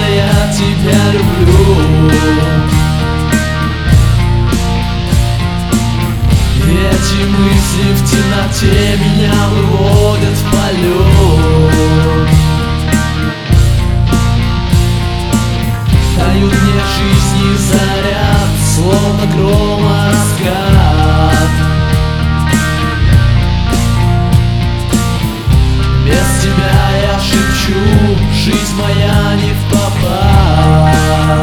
сильно я тебя люблю. Эти мысли в темноте меня выводят в полет, дают мне жизни заряд, словно грома раскат. Без тебя я шепчу, жизнь моя не впопад.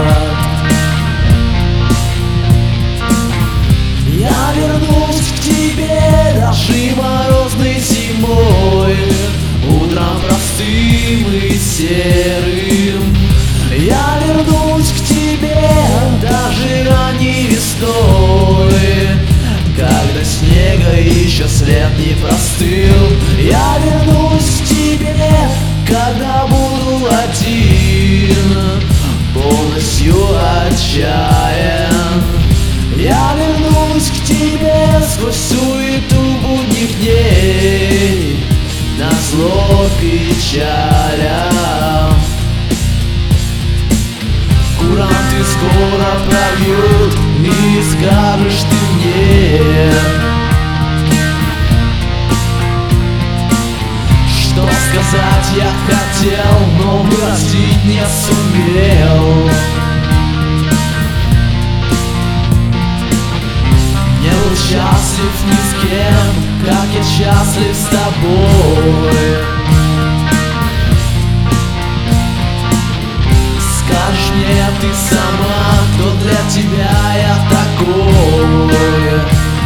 Я вернусь к тебе даже морозной зимой, утром простым и серым. Я вернусь к тебе даже ранней весной, когда снега еще след не простыл. Я вернусь к тебе, когда буду один, полностью отчаян. Я вернусь к тебе сквозь суету будних дней, назло печалям. Куранты скоро пробьют, и скажешь ты мне, что сказать я хотел, но простить не сумел. Не был счастлив ни с кем, как я счастлив с тобой. Скажешь мне ты сама, кто для тебя я такой.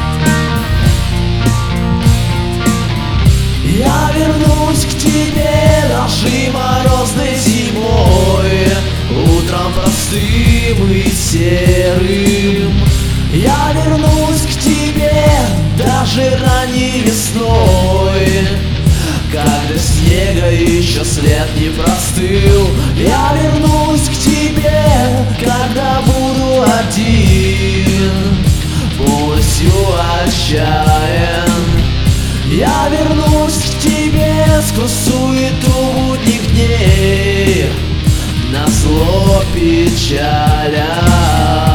Я вернусь к тебе даже морозной зимой, утром простым и серым. Я вернусь к тебе даже ранней весной, когда снега еще след не простыл. Я вернусь к тебе, когда буду один, полностью отчаян. Я вернусь к тебе сквозь суету будних дней, назло печалям.